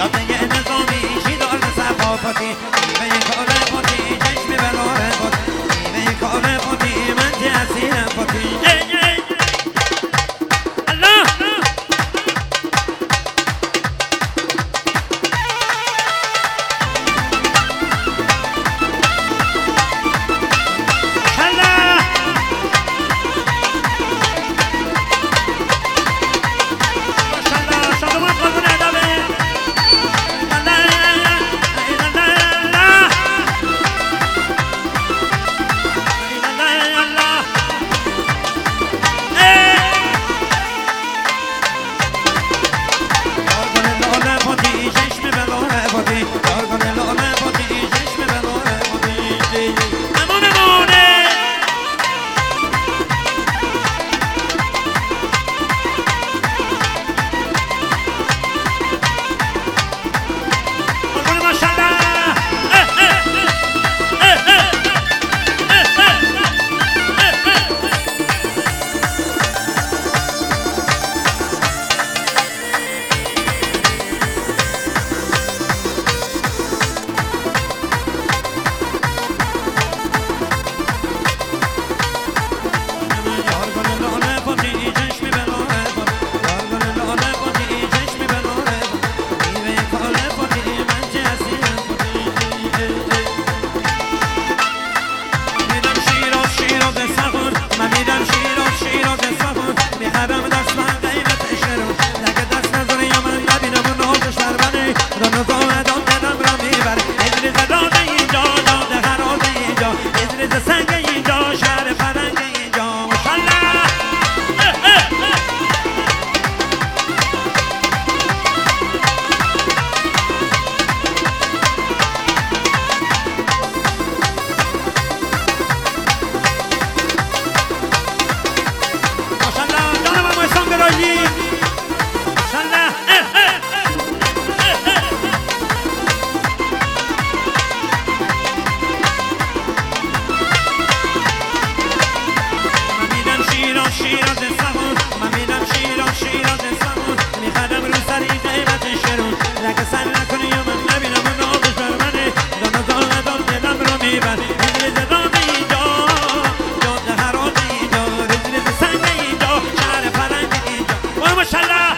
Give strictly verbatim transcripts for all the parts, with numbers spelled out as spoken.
جاده نظامی شیدار صفافاتی میوه کار فاتی چشم بلاره فاتی میوه کار فاتی من تحصیلم فاتی شیراز سمون من میرم شیراز شیراز سمون میخرم رو سری قیمت شرون لکه سر نکنی یا من نبینم اون آبش بر منه دانا دانا دان دلم رو میبر رزرز دان اینجا جاده حرام اینجا رزرز سنگ اینجا شهر فرنگ اینجا وای ماشالله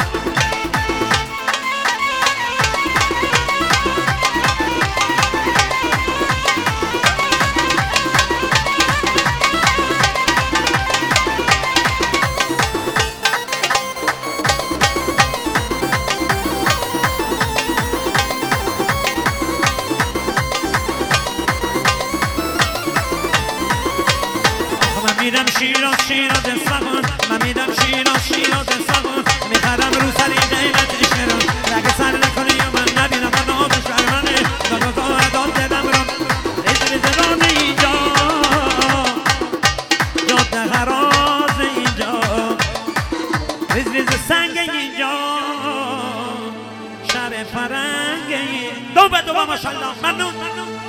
میرم شیراز شیراز سمون من میرم شیراز شیراز سمون میخرم رو سری قیمت شرون لگه سر نکنی یا من نبینم من آبش بر منه دانا دانا دان دلم رو رزرز دان اینجا جاده حراز اینجا رزرز سنگ اینجا شهر فرنگ دو به دو ماشالله ممنون